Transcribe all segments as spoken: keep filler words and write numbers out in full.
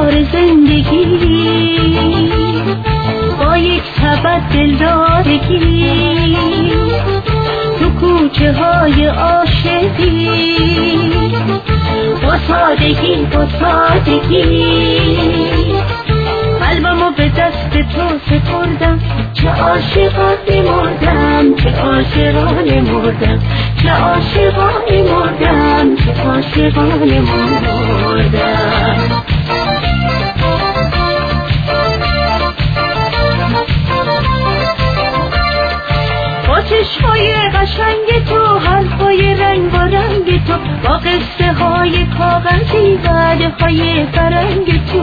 بار زندگی، با یک سبد دلدارگی، تو کوچه های عاشقی، با سادگی با سادگی قلبمو به دست تو سپردم. چه عاشقانه مردم، چه عاشقانه مردم، چه عاشقانه مردم، چه عاشقانه مردم. با چشمای قشنگ تو، حرفای رنگ و رنگ تو، با قصه های کاغذی، وعده های فرنگ تو،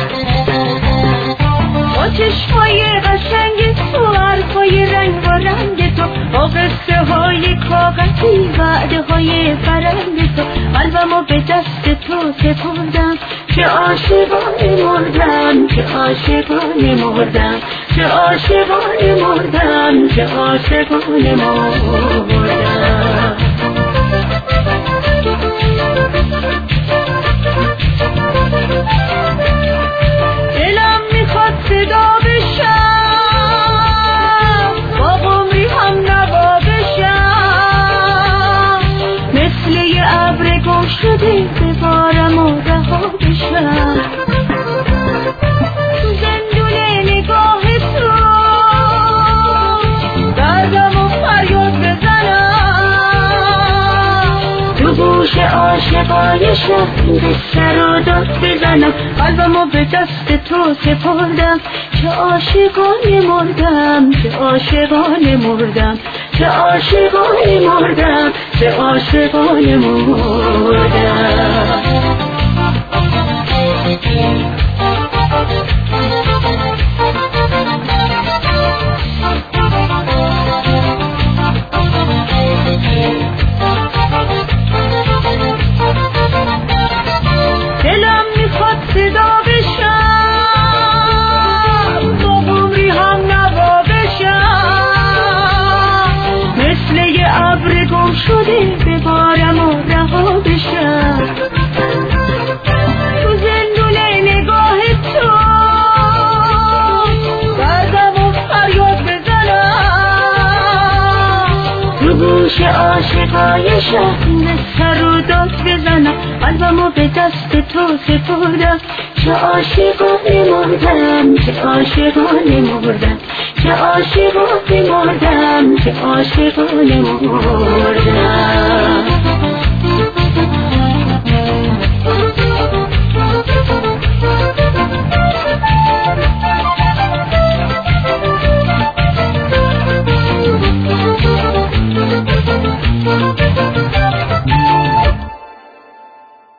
با چشمای قشنگ تو، حرفای رنگ و رنگ تو، با قصه های کاغذی، وعده های فرنگ تو قلبمو به دست تو سپردم. چه عاشقانه مردم، چه عاشقانه مردم، چه عاشقانه مردم، چه عاشقانه مردم. دلم میخواد صدا بشم، با قمری هم نوا بشم، مثل یه ابر گم شده ببارم و رها بشم. تو زندون نگاه تو دردم و فریاد بزنم، تو گوش عاشقای شهر سر و داد بزنم. قلبمو به دست تو سپردم. چه عاشقانه مردم، چه عاشقانه مردم، چه عاشقانه مردم، چه عاشقانه مردم. دلم میخواد صدا بشم، با قمری هم نوا بشم، مثل یه ابر گم شده ببارم و رها بشم. تو زندون نگاه تو دردم و فریاد بزنم، تو گوش عاشقای شهر سر و داد بزنم. قلبمو به دست تو سپردم. چه عاشقانه مردم، چه عاشقانه مردم، چه عاشقانه مردم، چه عاشقانه مردم.